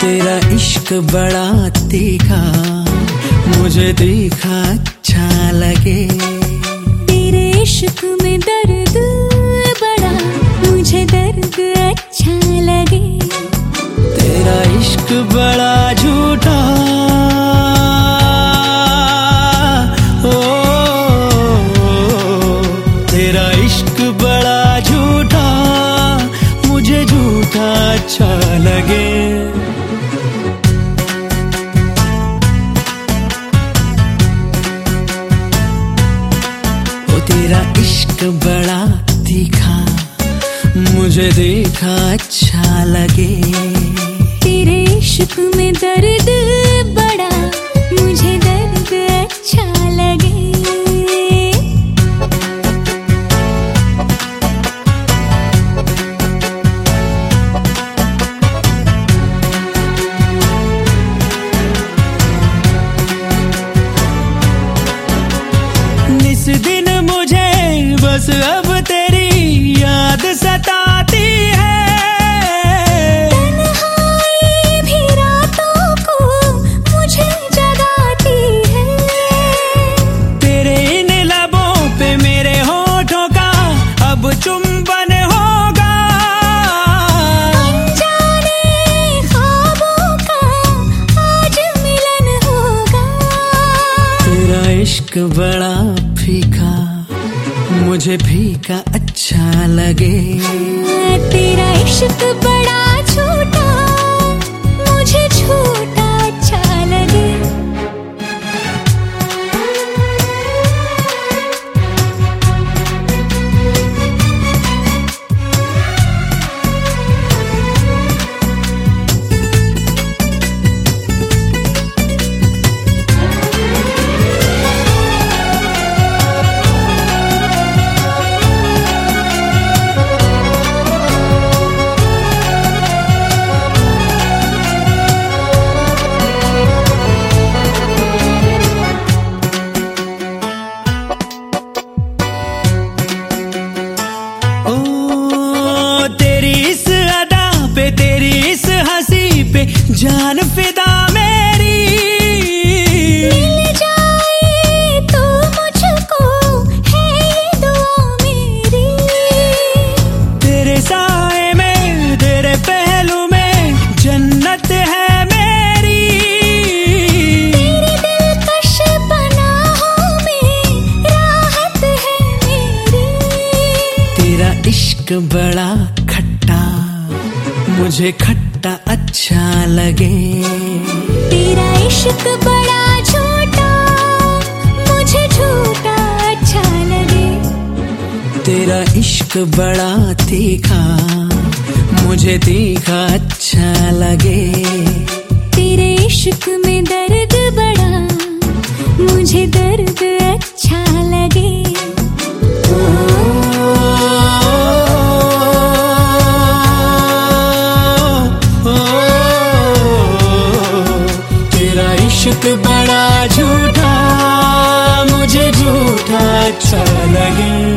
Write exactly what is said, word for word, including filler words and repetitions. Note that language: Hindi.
तेरा इश्क बड़ा तीखा, मुझे तीखा अच्छा लगे। तेरे इश्क में दर्द बड़ा, मुझे दर्द अच्छा लगे। तेरा इश्क बड़ा झूठा, ओ, तेरा इश्क बड़ा झूठा, मुझे झूठा अच्छा लगे। ओ तेरा इश्क बड़ा तीखा, मुझे देखा अच्छा लगे। तेरे इश्क में दर्द बड़ा, मुझे दर्द अच्छा लगे। इस दिन मुझे बस अब तेरी याद सताती है। तन्हाई भी रातों को मुझे जगाती है। तेरे इन लबों पे मेरे होठों का अब चुंबन होगा। अनजाने ख्वाबों का आज मिलन होगा। तेरा इश्क बड़ा फीका, मुझे फीका अच्छा लगे। तेरा इश्क बड़ा झूठा, मुझे झूठा अच्छा लगे। जान फिदा मेरी मिल जाए तो मुझको है ये दुआ मेरी। तेरे साए में, तेरे पहलू में जन्नत है मेरी। तेरी दिलकश पनाहों में राहत है मेरी। तेरा इश्क बड़ा खट्टा, मुझे खट्टा अच्छा लगे। तेरा इश्क बड़ा झूठा, मुझे झूठा अच्छा लगे। तेरा इश्क बड़ा तीखा, मुझे तीखा अच्छा लगे। तेरे इश्क में दर्द बड़ा, मुझे दर्द अच्छा लगे। इश्क बड़ा झूठा, मुझे झूठा अच्छा लगे।